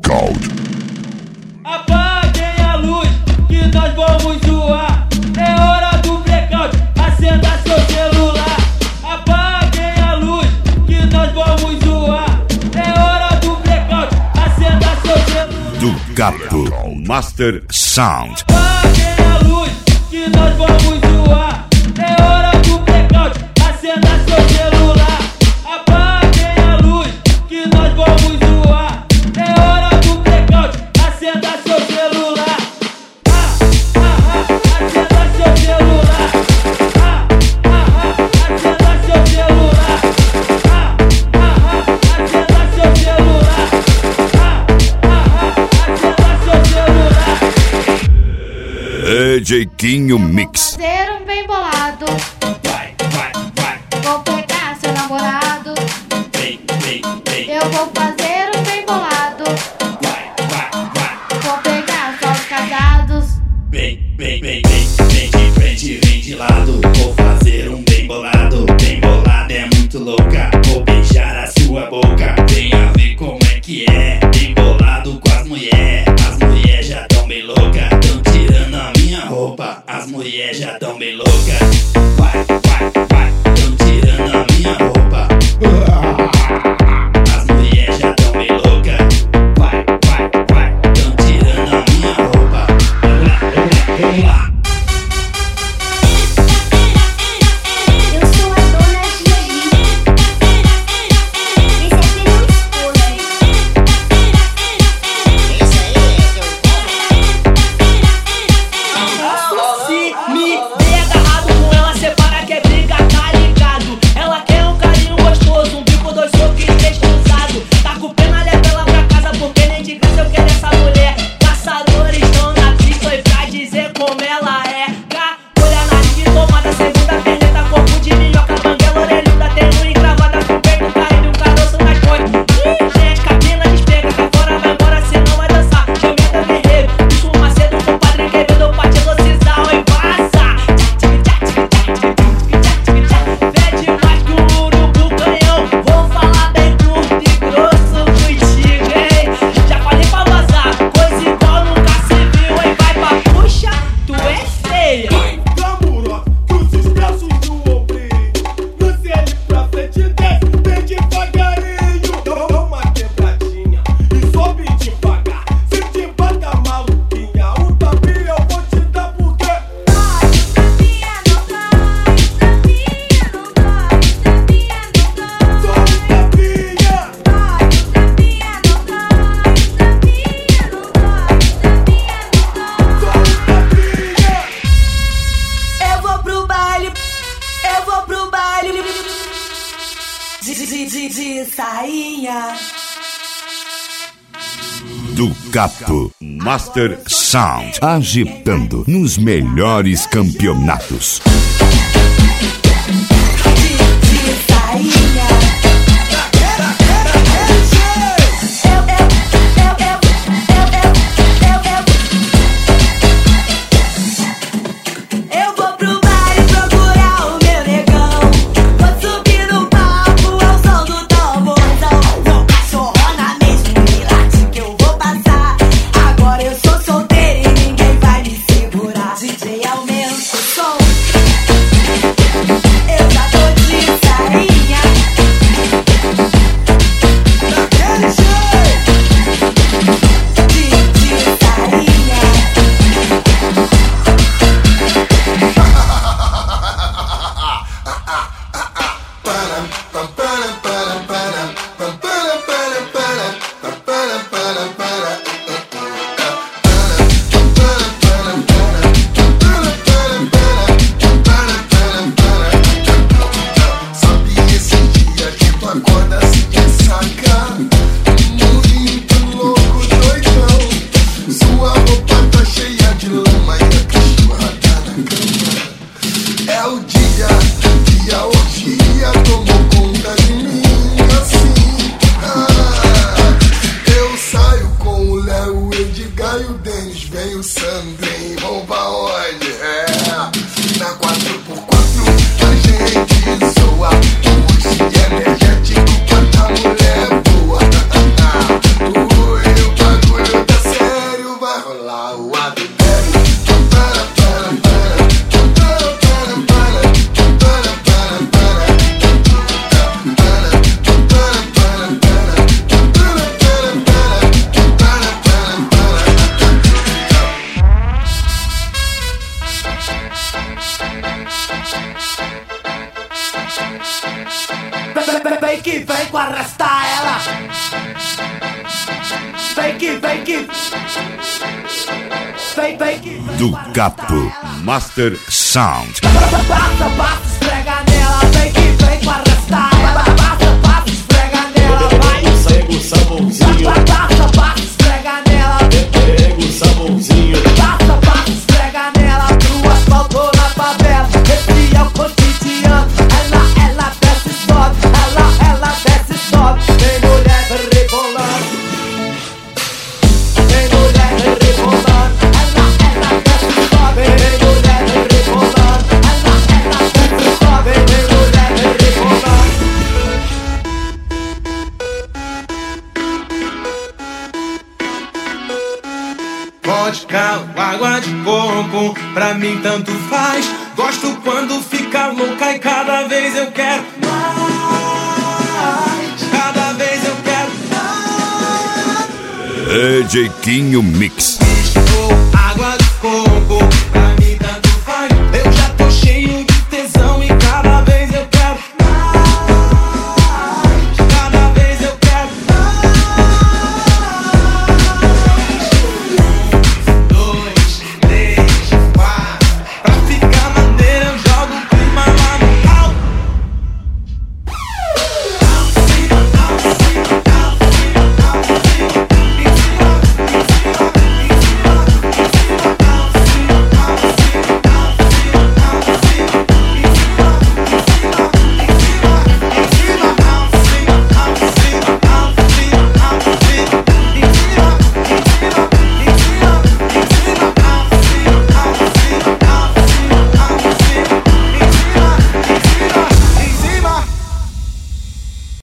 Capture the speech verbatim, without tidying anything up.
Blackout. Apaguem a luz que nós vamos zoar. É hora do blackout, acenda seu celular. Apaguem a luz que nós vamos zoar. É hora do blackout, acenda seu celular. Do Capo Master Sound. Apaguem a luz que nós vamos zoar. É hora do blackout, acenda seu celular. Apaguem a luz que nós vamos zoar. É hora do blackout, acenda seu celular. Ah, ah, ah, acenda seu celular. Ah, ah, ah, acenda seu celular. Ah, ah, ah, acenda seu celular. Ah, ah, ah, acenda seu celular. D J Quinho Mix. Fazer um bem bolado. Vai, vai, vai. Vou pegar seu namorado. Vem, vem, vem. Eu vou fazer um bem bolado. Vai, vai, vai. Vou pegar só os casados. Vem, vem, vem, vem, vem de frente, vem de lado. Vou fazer um bem bolado. Bem bolado é muito louca. Vou beijar a sua boca. Venha ver como é que é. Bem bolado com as mulher. As mulher já tão bem louca. Tão tirando a minha roupa. As mulher já tão bem louca. Vai, vai, vai. Tão tirando a minha roupa. As mulher já tão bem louca. Vai, vai, vai. Tão tirando a minha roupa. Vamos lá. Eu sou a dona Gigi. Esse aqui é meu esposo. Esse aí é seu Se me der agarrado com ela, separa que é briga, tá ligado? Ela quer um carinho gostoso, um bico, dois socos e três cruzados. Tá com pena, leva ela pra casa, porque nem de graça eu quero essa mulher. Caçadores estão na pista e pra dizer como ela é. Cá, olha na linha tomada, segunda perneta, corpo de minhoca, banguela, orelhuda, tendo encravada com o peito caído e um caroço nas cores. Ih, gente, cabina despega, cá fora vai embora, cê não vai dançar. Gemida guerreiro, bicho macedo, compadre querido, pra te elocizar e passa. Vê demais que o urubu canhão. Vou falar bem curto e grosso contigo, hein? Já falei pra vazar, coisa igual nunca se viu, hein? Vai pra puxa, tu é feia. Namoró, que os expressos do ombrinho. Desce ele pra frente, desce, vem devagarinho. Dá uma quebradinha e sobe devagar. Se te bata maluquinha, um tapinha eu vou te dar porque tapinha não dói, tapinha não dói, tapinha não dói. sou um tapinha. Dói, tapinha não dói, tapinha não dói, tapinha não dói. Eu vou pro baile, eu vou pro baile de, de, de, de sainha. Do Capo Master Sound. Agitando nos melhores campeonatos. De, de sainha. Eu, eu, eu, eu, eu, eu, eu. Eu vou pro baile procurar o meu negão. Vou subir no palco ao som do tamborzão. Vou cachorrona mesmo, me late que eu vou passar. Agora eu sou solteira e ninguém vai me segurar. D J, aumenta o som. Eu já tô de sainha. Daquele jeito. De, de sainha. Sabe esse dia que tu acorda se ressaca? Muito louco, doidão. Sua roupa tá cheia de lama e a cachorra tá na cama. É o dia que a orgia tomou conta de mim assim. Ah, eu saio com o Léo, o Edgar e o Denis. Vem o Sandrinho, vão pra onde? É, na quatro por quatro a gente zoa. Puxa energético, quanta mulher boa. Ui, o bagulho com arrasta ela. Vem que, vem que. Vem, vem que. Do Capo Master Sound. Passa, passa, esfrega nela. Vem que vem com arrasta ela. Passa, passa, esfrega nela. Vai. Pega o sabãozinho, Passa, passa, esfrega nela. pega o sabãozinho. Passa, passa, esfrega nela. Pro asfalto na favela. Esse é o cotidiano. Ela, ela desce e sobe. Ela, ela desce e sobe. Tem mulher rebolando. Tem mulher rebolando. Ela, ela desce e sobe. Tem mulher rebolando. Ela, ela desce e sobe. Tem mulher rebolando. Vodka ou água de coco, pra mim tanto faz. Gosto quando fica louca e cada vez eu quero mais. Cada vez eu quero mais. D J Quinho Mix. Ou água de coco,